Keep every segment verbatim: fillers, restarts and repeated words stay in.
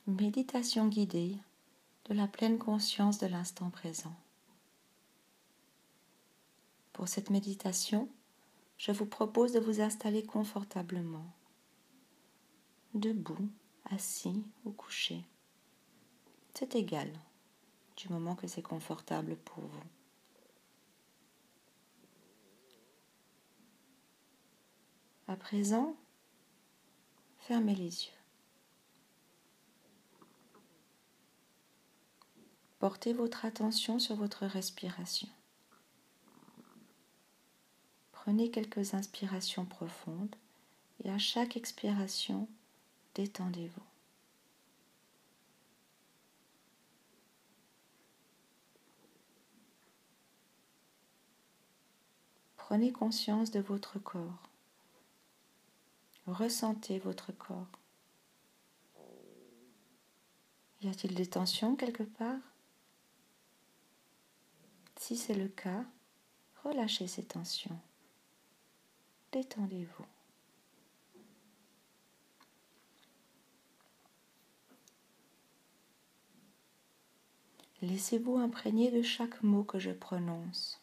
Méditation guidée de la pleine conscience de l'instant présent. Pour cette méditation, je vous propose de vous installer confortablement, debout, assis ou couché. C'est égal, du moment que c'est confortable pour vous. À présent, fermez les yeux. Portez votre attention sur votre respiration. Prenez quelques inspirations profondes et à chaque expiration, détendez-vous. Prenez conscience de votre corps. Ressentez votre corps. Y a-t-il des tensions quelque part? Si c'est le cas, relâchez ces tensions. Détendez-vous. Laissez-vous imprégner de chaque mot que je prononce.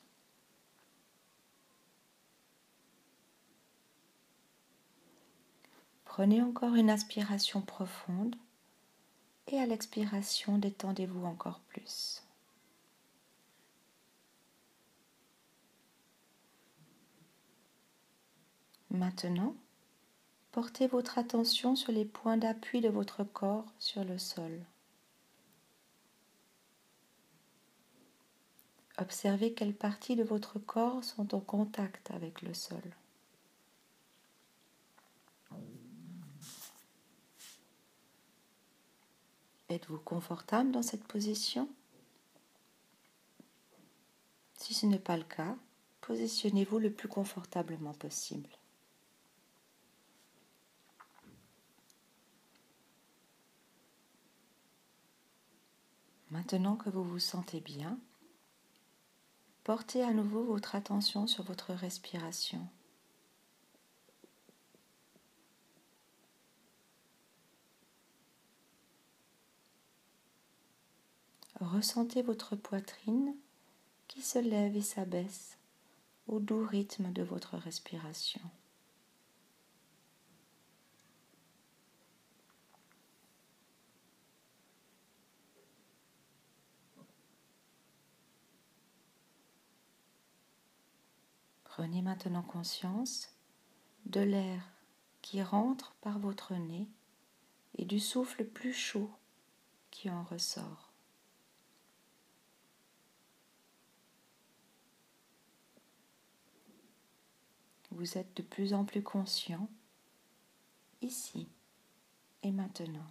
Prenez encore une inspiration profonde et à l'expiration, détendez-vous encore plus. Maintenant, portez votre attention sur les points d'appui de votre corps sur le sol. Observez quelles parties de votre corps sont en contact avec le sol. Êtes-vous confortable dans cette position? Si ce n'est pas le cas, positionnez-vous le plus confortablement possible. Maintenant que vous vous sentez bien, portez à nouveau votre attention sur votre respiration. Ressentez votre poitrine qui se lève et s'abaisse au doux rythme de votre respiration. Prenez maintenant conscience de l'air qui rentre par votre nez et du souffle plus chaud qui en ressort. Vous êtes de plus en plus conscient, ici et maintenant.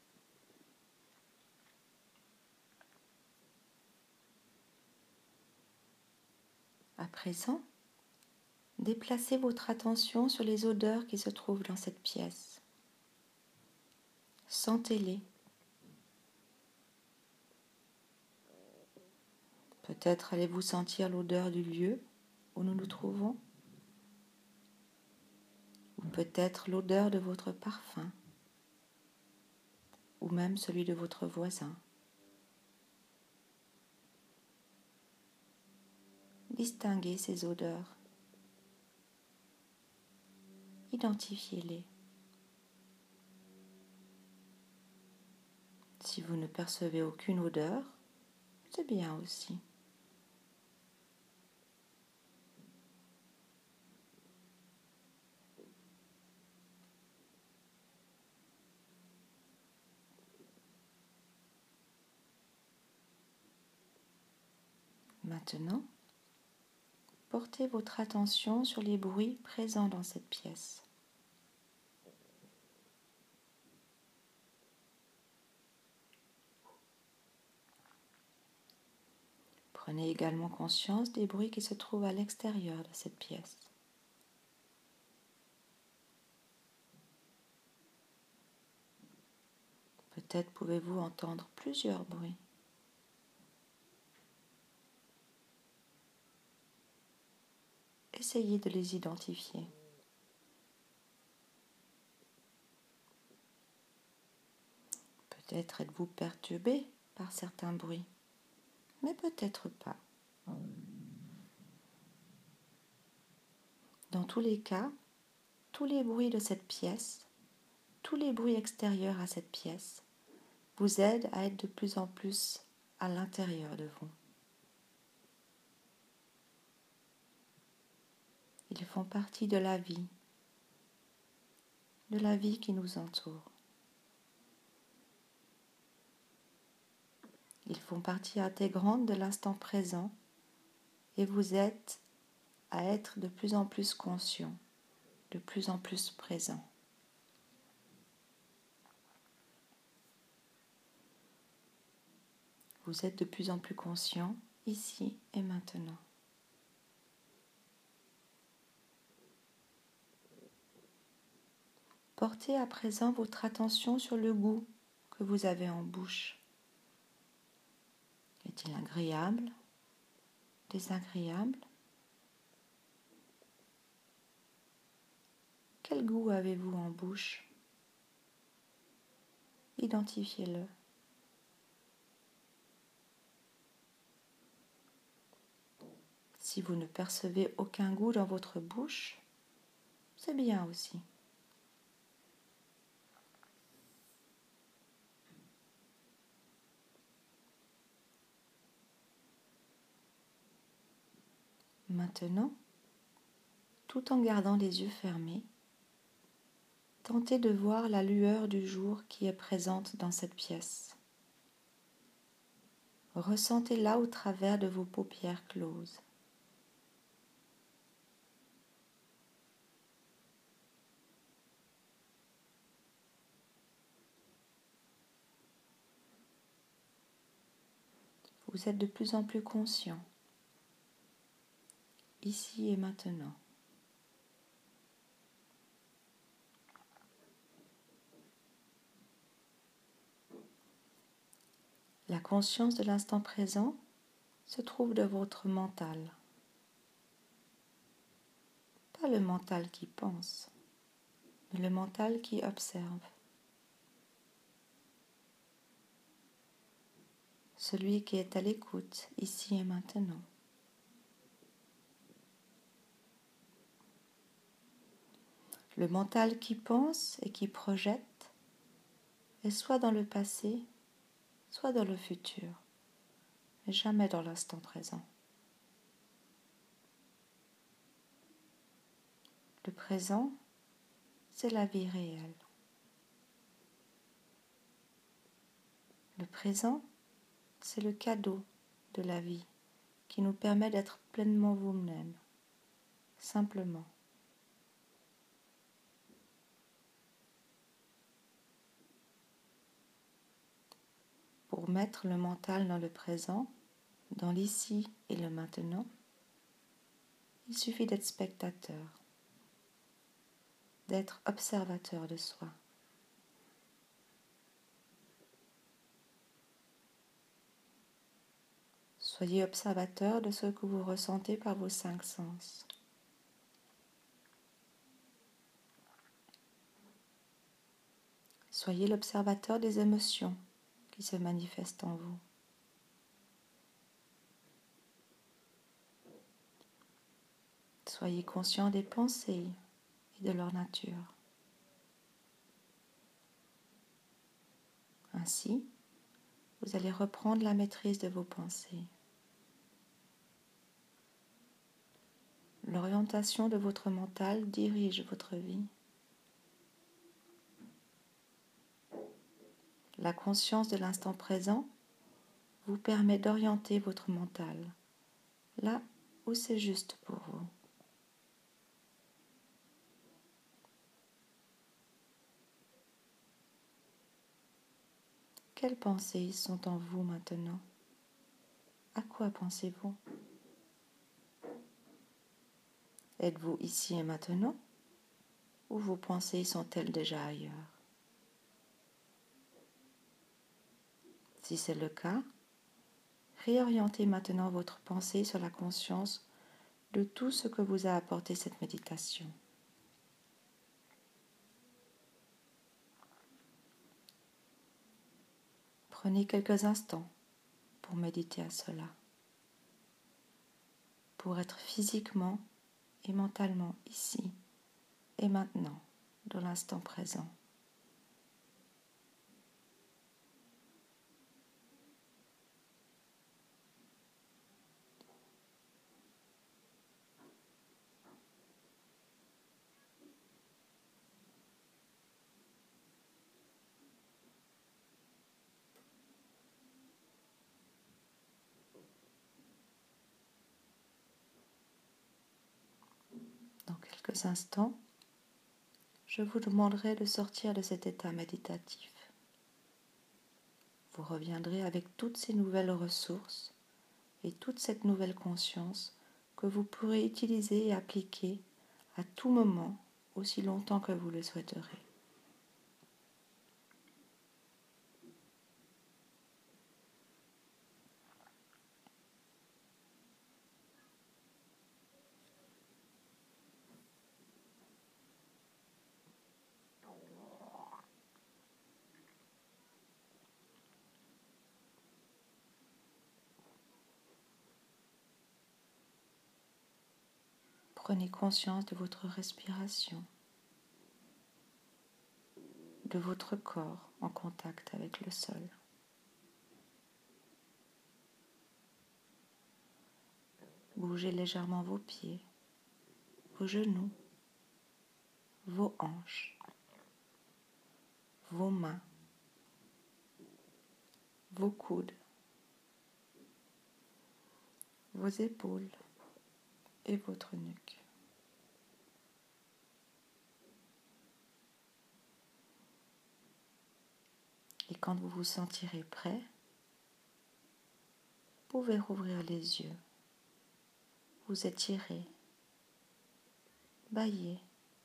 À présent, déplacez votre attention sur les odeurs qui se trouvent dans cette pièce. Sentez-les. Peut-être allez-vous sentir l'odeur du lieu où nous nous trouvons, ou peut-être l'odeur de votre parfum, ou même celui de votre voisin. Distinguez ces odeurs. Identifiez-les. Si vous ne percevez aucune odeur, c'est bien aussi. Maintenant, portez votre attention sur les bruits présents dans cette pièce. Prenez également conscience des bruits qui se trouvent à l'extérieur de cette pièce. Peut-être pouvez-vous entendre plusieurs bruits. Essayez de les identifier. Peut-être êtes-vous perturbé par certains bruits, mais peut-être pas. Dans tous les cas, tous les bruits de cette pièce, tous les bruits extérieurs à cette pièce, vous aident à être de plus en plus à l'intérieur de vous. Ils font partie de la vie, de la vie qui nous entoure. Ils font partie intégrante de l'instant présent et vous aident à être de plus en plus conscient, de plus en plus présent. Vous êtes de plus en plus conscient ici et maintenant. Portez à présent votre attention sur le goût que vous avez en bouche. Est-il agréable? Désagréable? Quel goût avez-vous en bouche? Identifiez-le. Si vous ne percevez aucun goût dans votre bouche, c'est bien aussi. Maintenant, tout en gardant les yeux fermés, tentez de voir la lueur du jour qui est présente dans cette pièce. Ressentez-la au travers de vos paupières closes. Vous êtes de plus en plus conscient, ici et maintenant. La conscience de l'instant présent se trouve dans votre mental. Pas le mental qui pense, mais le mental qui observe. Celui qui est à l'écoute, ici et maintenant. Le mental qui pense et qui projette est soit dans le passé, soit dans le futur, mais jamais dans l'instant présent. Le présent, c'est la vie réelle. Le présent, c'est le cadeau de la vie qui nous permet d'être pleinement vous-même, simplement. Pour mettre le mental dans le présent, dans l'ici et le maintenant, il suffit d'être spectateur, d'être observateur de soi. Soyez observateur de ce que vous ressentez par vos cinq sens. Soyez l'observateur des émotions qui se manifestent en vous. Soyez conscient des pensées et de leur nature. Ainsi, vous allez reprendre la maîtrise de vos pensées. L'orientation de votre mental dirige votre vie. La conscience de l'instant présent vous permet d'orienter votre mental là où c'est juste pour vous. Quelles pensées sont en vous maintenant? À quoi pensez-vous? Êtes-vous ici et maintenant? Ou vos pensées sont-elles déjà ailleurs? Si c'est le cas, réorientez maintenant votre pensée sur la conscience de tout ce que vous a apporté cette méditation. Prenez quelques instants pour méditer à cela, pour être physiquement et mentalement ici et maintenant, dans l'instant présent. Dans quelques instants, je vous demanderai de sortir de cet état méditatif. Vous reviendrez avec toutes ces nouvelles ressources et toute cette nouvelle conscience que vous pourrez utiliser et appliquer à tout moment, aussi longtemps que vous le souhaiterez. Prenez conscience de votre respiration, de votre corps en contact avec le sol. Bougez légèrement vos pieds, vos genoux, vos hanches, vos mains, vos coudes, vos épaules et votre nuque. Et quand vous vous sentirez prêt, vous pouvez rouvrir les yeux, vous étirer, bâiller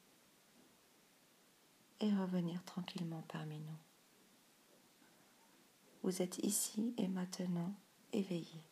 et revenir tranquillement parmi nous. Vous êtes ici et maintenant éveillé.